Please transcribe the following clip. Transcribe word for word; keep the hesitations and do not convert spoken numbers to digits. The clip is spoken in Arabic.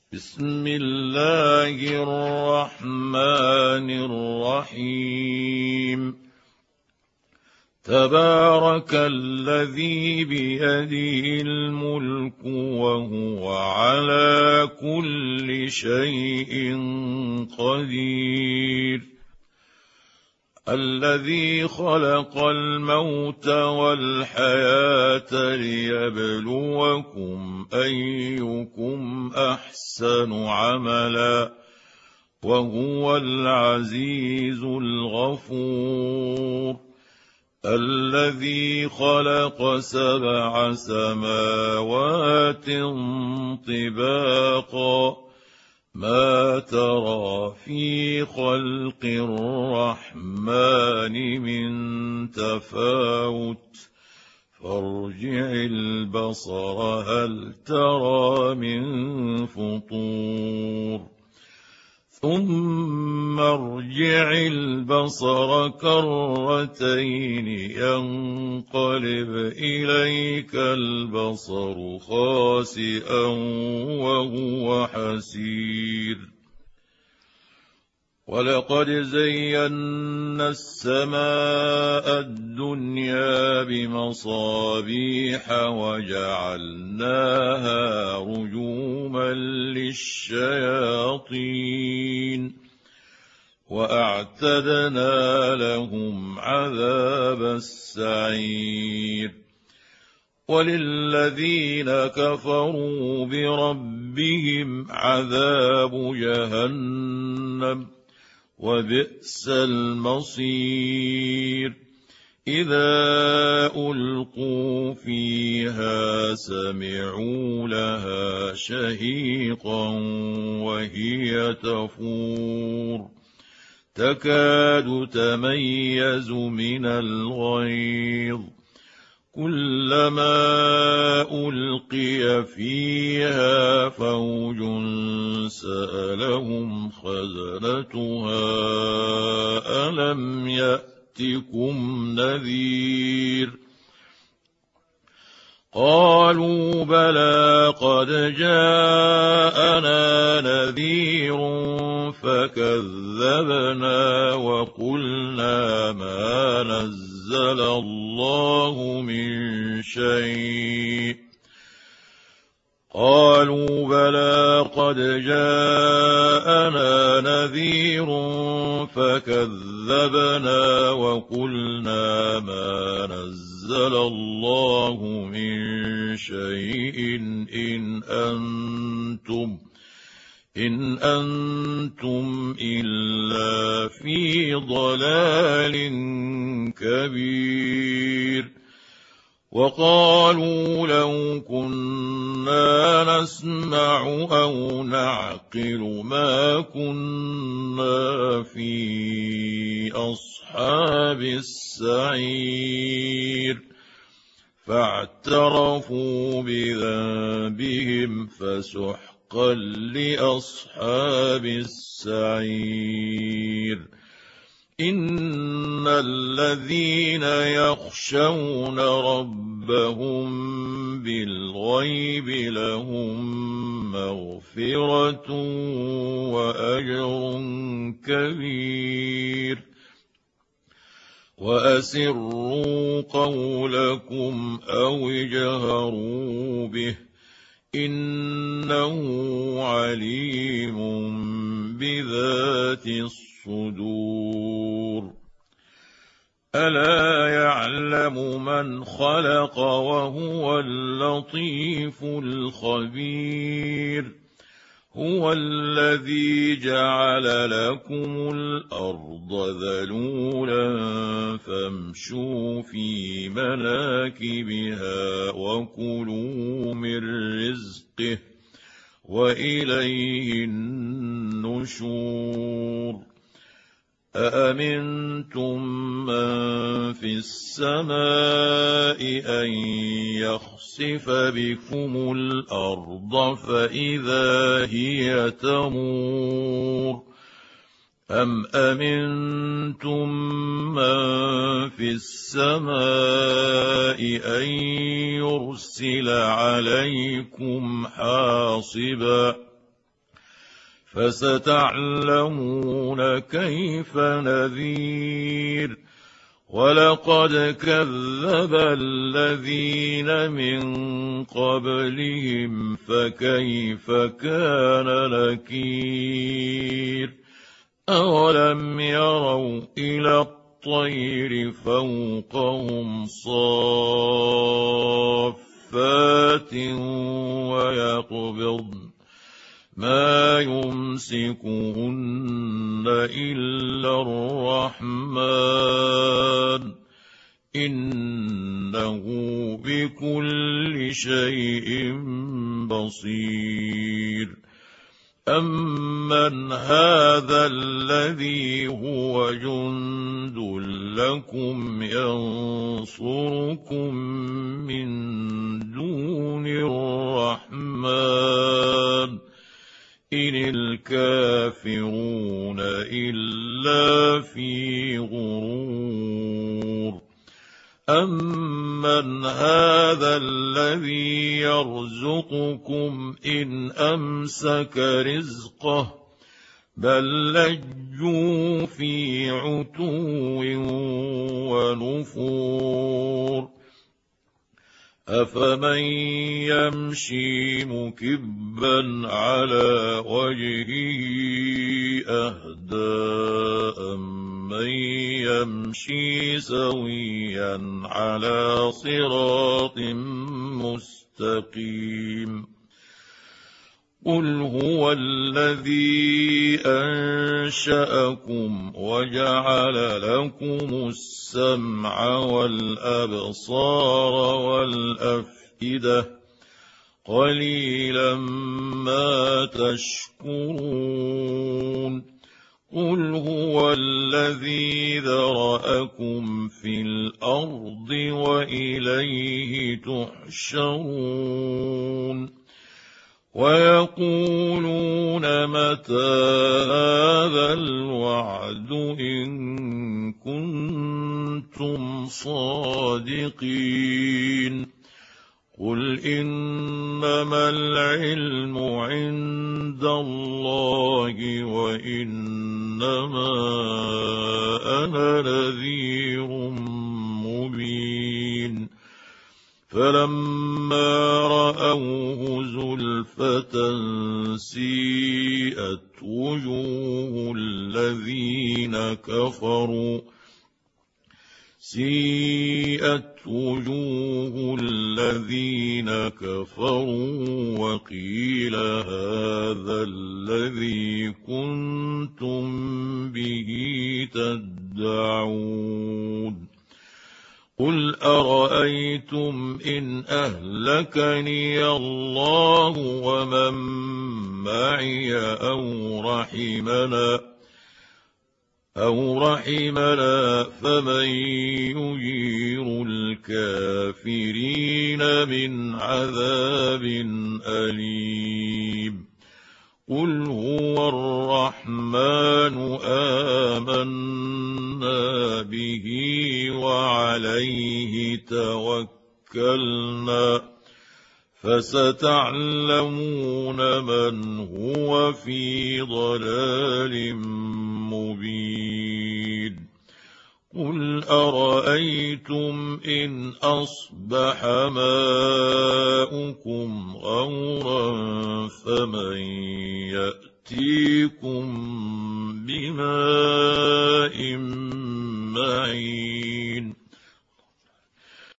بسم الله الرحمن الرحيم. تبارك الذي بيده الملك وهو على كل شيء قدير. الذي خلق الموت والحياة ليبلوكم أيكم أحسن عملا وهو العزيز الغفور. الذي خلق سبع سماوات طباقا ما ترى في خلق الرحمن من تفاوت فارجع البصر هل ترى من فطور ثم ارجع البصر كرتين ينقلب إليك البصر خاسئا وهو حسير. ولقد زينا السماء الدنيا بمصابيح وجعلناها رجوما للشياطين وأعتدنا لهم عذاب السعير. وللذين كفروا بربهم عذاب جهنم وبئس المصير. إذا ألقوا فيها سمعوا لها شهيقا وهي تفور تكاد تميز من الغيظ كلما ألقي فيها فوج سألهم خزنتها ألم يأتكم نذير قالوا بلى قد جاءنا نذير فكذبنا وقلنا ما نزل الله من شيء قالوا بلى قد جاءنا نذير فكذبنا وقلنا ما نزل الله من شيء إن أنتم إن أنتم إلا في ضلال كبير. وقالوا لو كنا نسمع أو نعقل ما كنا في أصحاب السعير فاعترفوا بذنبهم فسحقا لأصحاب السعير. إن الذين يخشون ربهم بالغيب لهم مغفرة وأجر كبير. وأسروا قولكم أو اجهروا به إنه عليم بذات الصدور. ألا يعلم من خلق وهو اللطيف الخبير. هو الذي جعل لكم الأرض ذلولا فامشوا في مناكبها وكلوا من رزقه وإليه النشور. أأمنتم من في السماء أن يخسف بكم الأرض فإذا هي تمور أم أمنتم من في السماء أن يرسل عليكم حاصبا فستعلمون كيف نذير ولقد كذب الذين من قبلهم فكيف كان نكير أولم يروا إلى الطير فوقهم صافات ويقبضن ما يمسكهن إلا الرحمن إنه بكل شيء بصير أمن هذا الذي هو جند لكم ينصركم من دون الرحمن إن الكافرون إلا في غرور أمن هذا الذي يرزقكم إن أمسك رزقه بل لجوا في عتو ونفور أفمن يمشي مكبا على وجهه أهدى أمن يمشي سويا على صراط مستقيم قل هو الذي أنشأكم وجعل لكم السمع والأبصار والأفئدة قليلا ما تشكرون قل هو الذي ذرأكم في الأرض وإليه تحشرون ويقولون متى هذا الوعد إن كنتم صادقين قل إنما العلم عند الله وإنما أنا نذير مبين فلما رأوه زلفة سيئت وجوه الذين كفروا سيئت وجوه الذين كفروا وقيل هذا الذي كنتم به تدعون قل أرأيتم إن أهلكني الله ومن معي أو رحمنا أو رحمنا فمن يجير الكافرين من عذاب أليم قل هو الرحمن آمنا به وعليه توكلنا فستعلمون من هو في ضلال مبين قل أرأيتم إن أصبح ماؤكم غورا فمن يأتيكم بماء معين